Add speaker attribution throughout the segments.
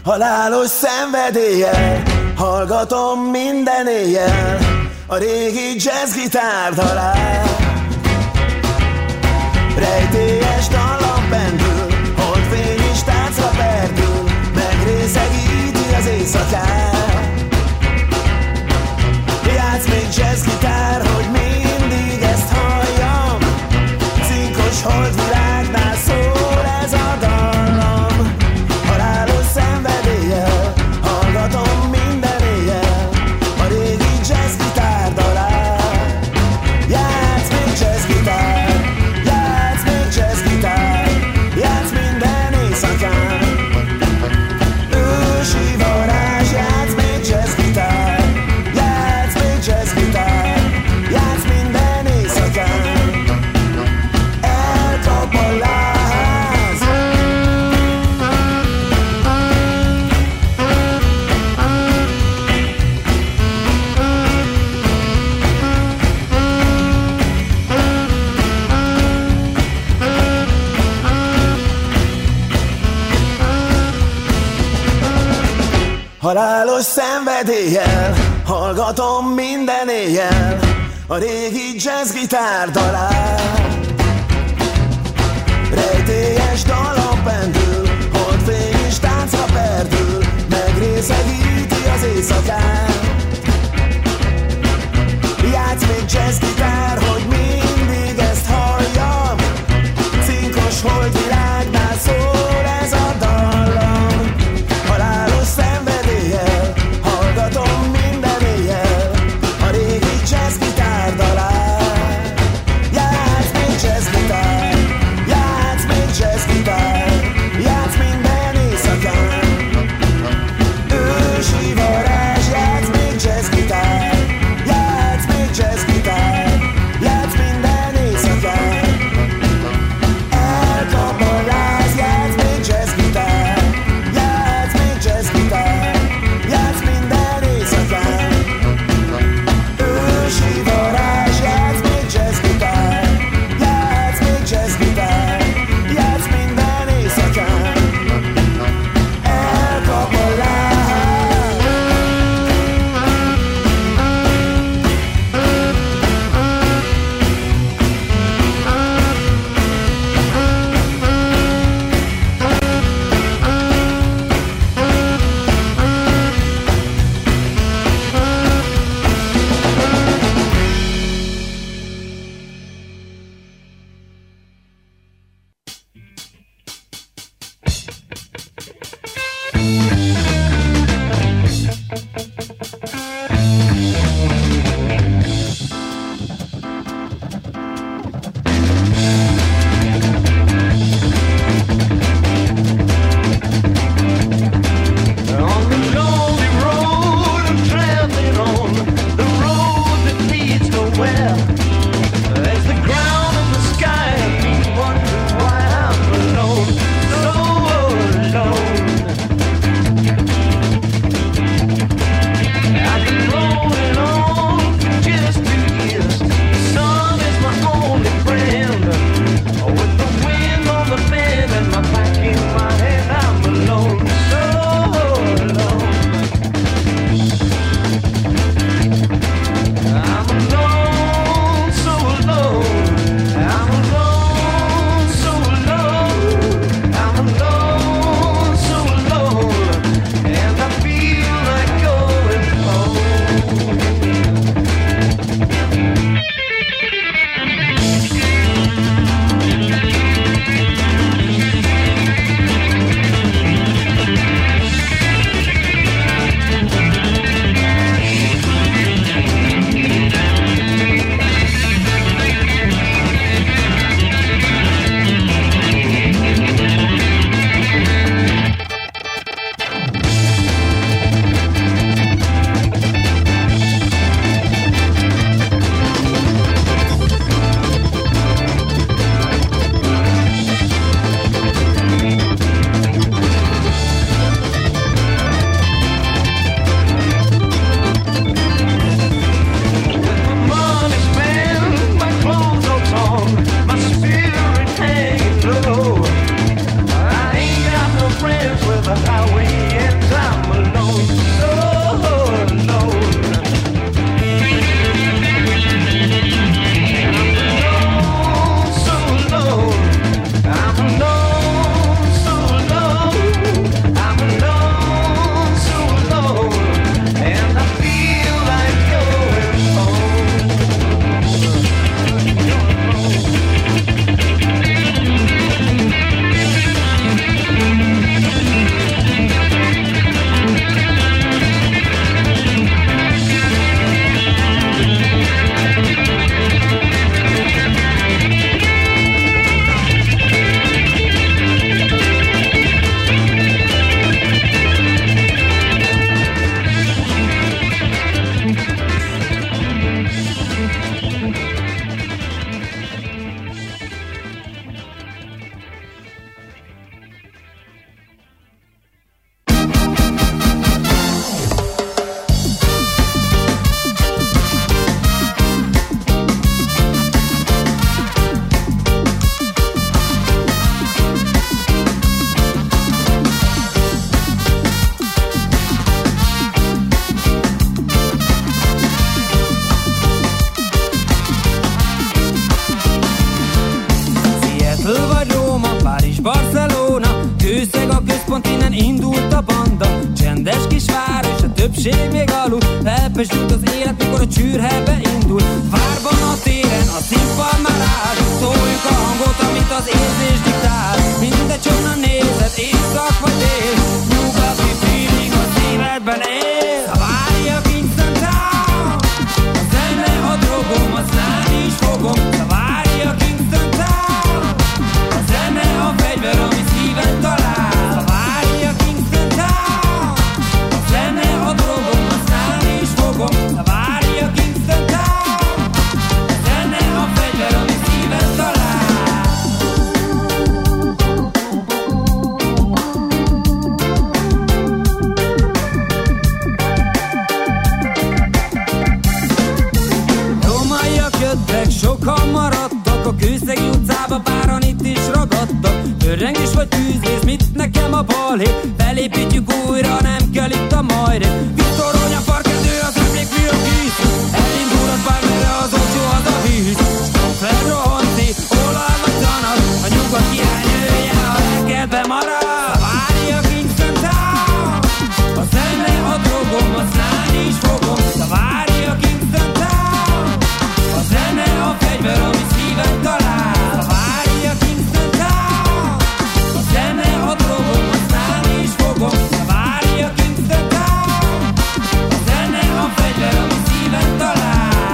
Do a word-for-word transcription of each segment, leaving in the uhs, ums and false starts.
Speaker 1: Halálos szenvedéllyel hallgatom minden éjjel a régi jazzgitár dalát. Rejtélyes dallam pendül, holdfény is táncra perdül, megrészegíti az éjszakát. Játsz még jazzgitár, hogy mindig ezt halljam, cinkos holdvilágnál szól ez a dallam. Halálos szenvedéllyel hallgatom minden éjjel a régi jazzgitár dalát. Játsz még jazzgitár, játsz még jazzgitár, játsz minden éjszakán. Ősi varázs, játsz még jazzgitár, játsz még jazzgitár, játsz minden éjszakán. Elkap a láz. Halálos szenvedéllyel hallgatom minden éjjel a régi jazzgitár dalát. Rejtélyes dallam pendül, holdfény is táncra perdül, megrészegíti az éjszakát. Játsz még jazzgitár, hogy mindig ezt halljam, cinkos holdvilágnál szól ez a dallam. Halálos szenvedéllyel hallgatom minden éjjel a régi jazzgitár dalát. Játsz még jazzgitár, játsz még jazzgitár,
Speaker 2: többség még alud. Elpesült az élet, mikor a csűrhelbe indul. Várban a téren, a színpad már áll. Szóljuk a hangot, amit az érzés diktál. Mindegy, honnan nézed, éjszak vagy dél. Nyugati feeling a szívedben él. Szavária Kingston Town. A zene a drogom, használni is fogom. Szavária Kingston Town. A zene a fegyver, ami szíven talál. Szavária Kingston Town. A zene a drogom, használni is fogom. Szavária Kingston Town. A zene a fegyver, ami szíven talál. Jöttek, sokan maradtak a Kőszegi utcába, páran itt is ragadtak. Örrengés vagy tűzvész, mit nekem a balhé? Felépítjük újra, nem kell itt a majdét. Vitorony a parkező, az emlékmű a kűsz. Elindul az bár, merre az olcsó az a víz. Stoffler rohanti, olaj vagy tanat. A nyugat királynője a legkedve marad. Szavária Kingston Town. A zene a drogom, használni is fogom. Szavária Kingston Town. A zene a fegyver, ami szíven talál. Szavária Kingston Town. A zene a drogom, használni is fogom. Szavária Kingston Town. A zene a fegyver, ami szíven talál.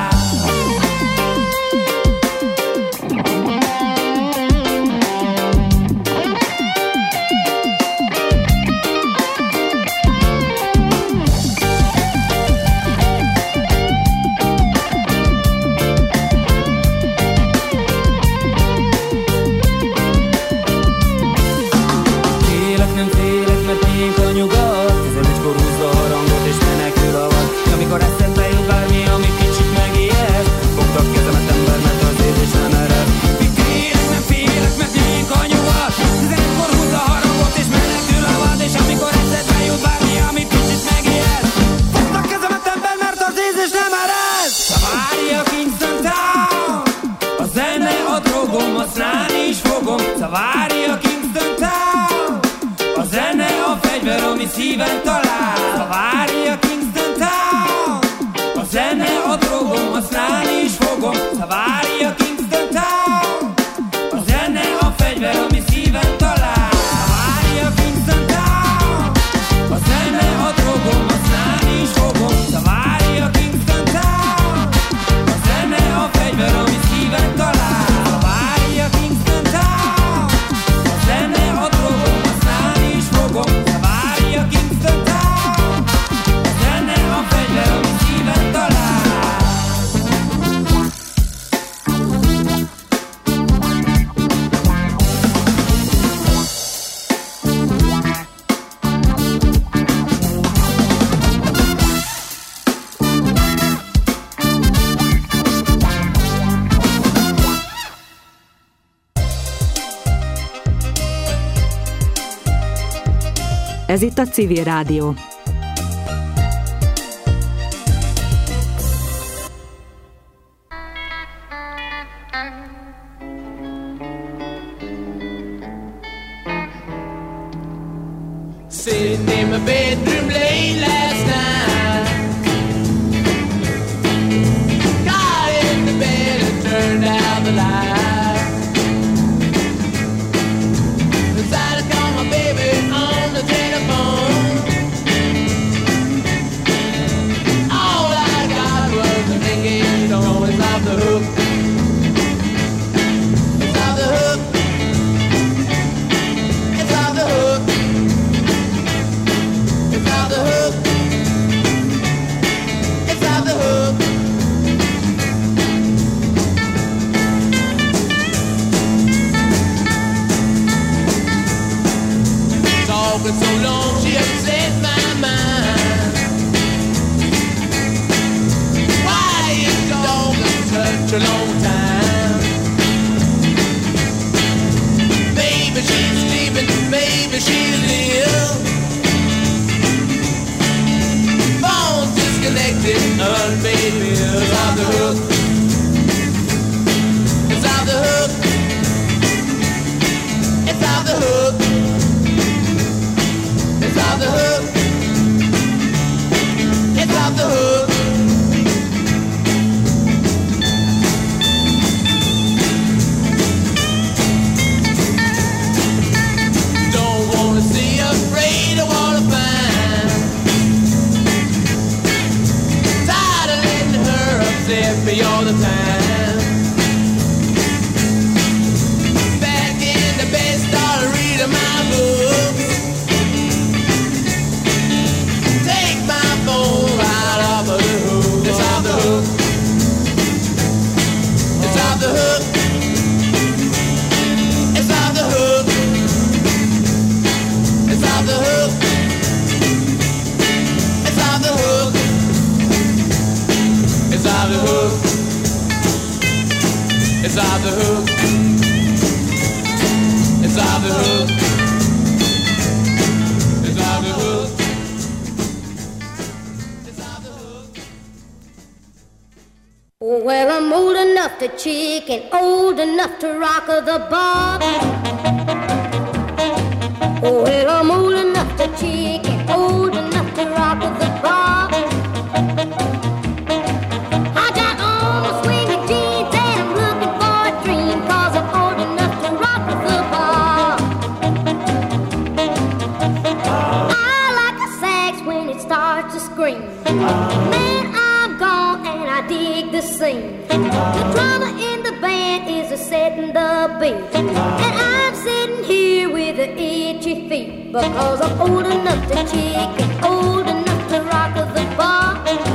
Speaker 2: Amikor eszedbe jut bármi, ami kicsit megijed, fogd a kezemet ember, mert az érzés nem ered. Még félek, nem félek, mert miénk a nyugat. Tizenkor húzza a harangot és menekül a vad. És amikor eszedbe jut bármi, ami kicsit megijed, fogd a kezemet ember, mert az érzés nem ered. Szavária Kingston Town. A zene a drogom, használni is fogom. Szavária Kingston Town. A zene a fegyver, ami szíven talál. Szavária Kingston Town. A zene a drogom, használni is fogom. Szavária Kingston Town. A zene a fegyver, ami szíven talál. Szavária Kingston Town. A zene a drogom, használni is fogom. Szavária Kingston Town. A zene a fegyver, ami szíven talál. Szavária Kingston Town. A zene a drogom, használni is fogom. Szavária Kingston Town. A zene a fegyver, ami szíven talál.
Speaker 3: Ez itt a Civil Rádió.
Speaker 4: Sitting in my bedroom late last night, got in the bed and turned out the light. Decided to call my baby on the telephone. All I got was a ringing tone. It's off the hook. It's off the hook. It's off the hook. It's off the hook. It's off the hook. Talking so long, she upset my mind. Why is talking such a long time? Maybe she's sleeping, maybe she's ill. Phone's disconnected, unpaid bills. Off the hook. It's off the hook. It's off the hook. It's off the hook. off the hook. It's off the hook. It's off the hook. It's off the hook. It's off the hook. It's off the hook.
Speaker 5: Well, I'm old enough to chick and old enough to rock the bob. Well, I'm old enough to chick and old enough to rock the bob. I got on my swinging jeans and I'm looking for a dream, 'cause I'm old enough to rock the bob. I like a sax when it starts to scream. Man, I'm gone and I dig the scene. The drummer in the band is a setting the beat, and I'm sitting here with the itchy feet, because I'm old enough to chick and old enough to rock the bar.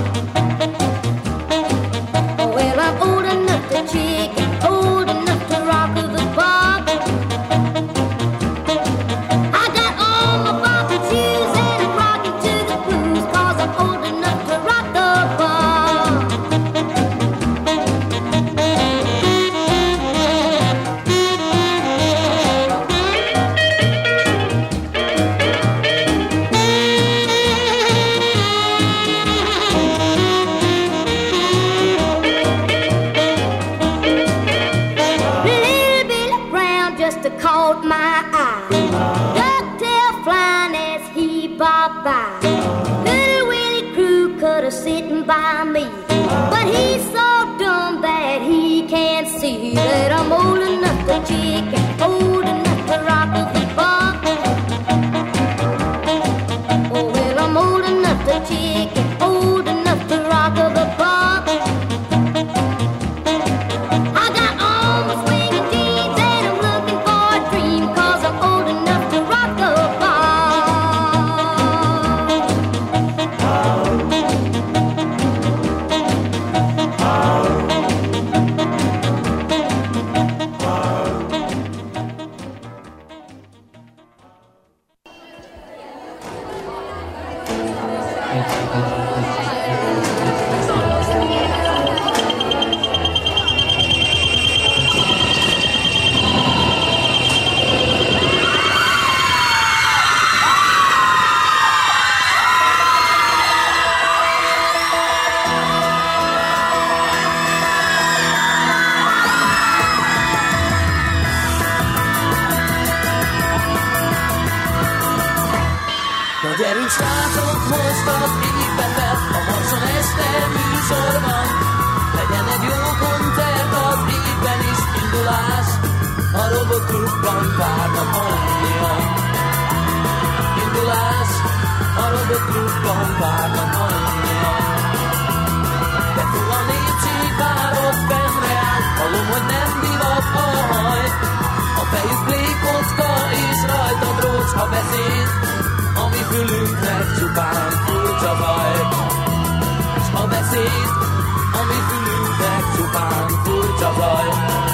Speaker 5: Well, I'm old enough to chick and old enough to rock the bar. I got on my boxing shoes and I'm rocking to the blues, 'cause I'm old enough to rock the bar. Caught my eye, ducktail flying as he bobbed by. Little Willie Crew could have sitting by me, but he's so dumb that he can't see that I'm old enough to chick and old enough to rock the bar. Oh, well, I'm old enough to chick and old enough to rock the bar. I got on my swinging jeans and I'm looking for a dream, 'cause I'm old enough to rock the bar.
Speaker 4: Na gyerünk srácok, most az égbe fel, a Marson este műsor van. Legyen egy jó koncert az égben is, indulás. A Robot Klubban várnak annyian. Indulás, a Robot Klubban várnak annyian. De túl a népség várok fennre áll, hallom, hogy nem divat a haj. A fejük plékocka és rajta drócska beszéd, ami fülünknek csupán furcsa baj. S a beszéd, ami fülünknek csupán furcsa baj.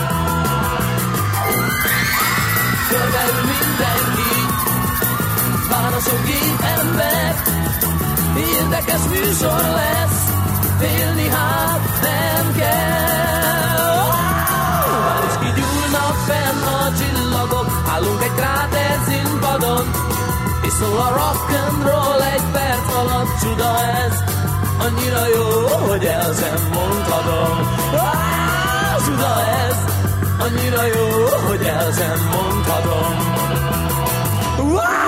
Speaker 4: Körbeül mindenki, városok gép ember, érdekes műsor lesz, félni hát nem kell. Már is kigyúlnak fenn a csillagok, állunk egy kráter színpadon, és szól a rock'n'roll egy perc alatt, csuda ez, annyira jó, hogy el sem mondhatom. Ah, csuda ez, annyira jó, hogy el sem mondhatom. Ah!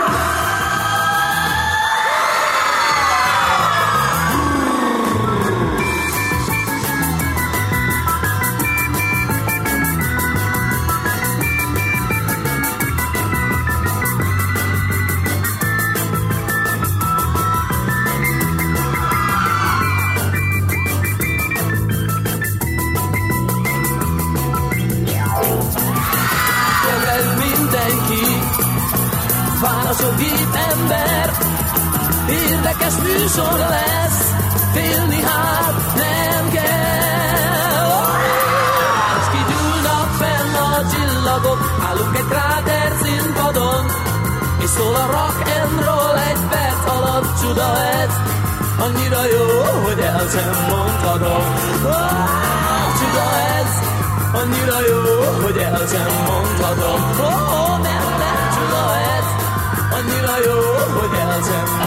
Speaker 4: Városok gép ember, érdekes műsor lesz, félni hát nem kell. És kigyúlnak fenn a csillagok, állunk egy kráter színpadon, és szól a rock and roll egy perc alatt, csuda ez, annyira jó, hogy el sem mondhatom. Oh, csuda ez, annyira jó, hogy el sem mondhatom. Oh, nem, nem, csuda ez, annyira jó, hogy el sem